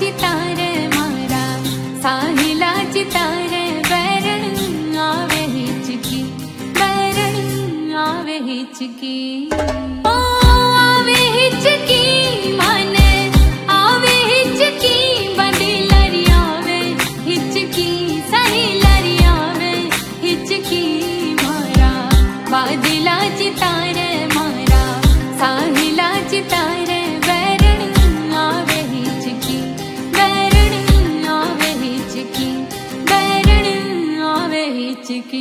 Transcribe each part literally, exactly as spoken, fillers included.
चितार मारा साहिला चितार बैरण आवे हिचकी बैरण आवे हिचकी ओ आवे हिचकी माने आवे हिचकी बदिलरी आवे हिचकी साहिलरी आवे हिचकी मारा बादिला चितार मारा साहिला चितार बैरण आवे हिचकी बैरण आवे हिचकी बैरण आवे हिचकी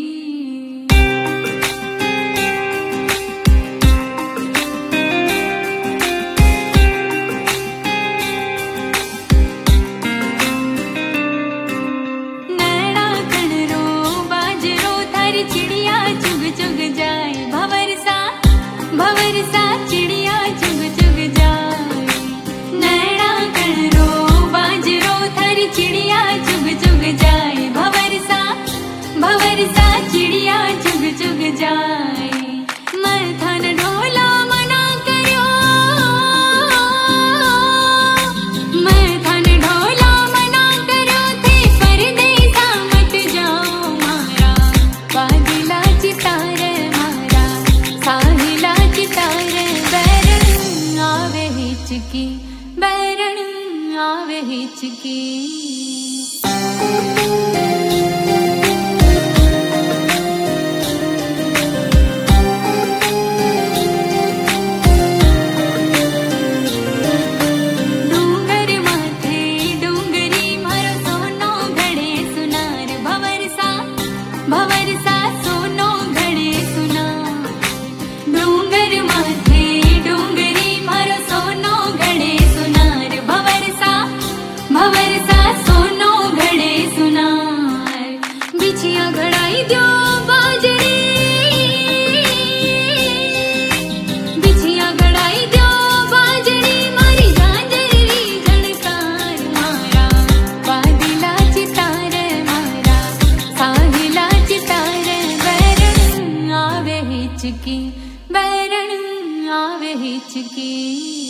चिड़िया चुग चुग जाए भंवरसा भंवरसा चिड़िया चुग चुग जाए नैना कणरो बाजरो थारी चिड़िया चुग चुग जाए भंवरसा भंवरसा चिड़िया चुग चुग जाए मथन ढोला मना करो मथन ढोला मना करो थे परदेसा मत जाओ मारा बादिला चितार मारा साहिला चितार बैरण आवे हिचकी बैरण आवे हिचकी डूंगर माथे डूंगरी मारो सोनो घड़े सुनार भंवरसा भंवरसा सोनो घड़े सुना डूंगर माथे डूंगरी मारो सोनो घड़े सुनार भंवरसा भंवरसा सोनो घड़े सुनार बिछिया घड़ाई दो बाजरी बिछिया घड़ाई दो बाजरी मारी झांझरी झणकार मारा बादिला चितार मारा साहिला चितार बैरण आवे हिचकी बैरण आवे हिचकी।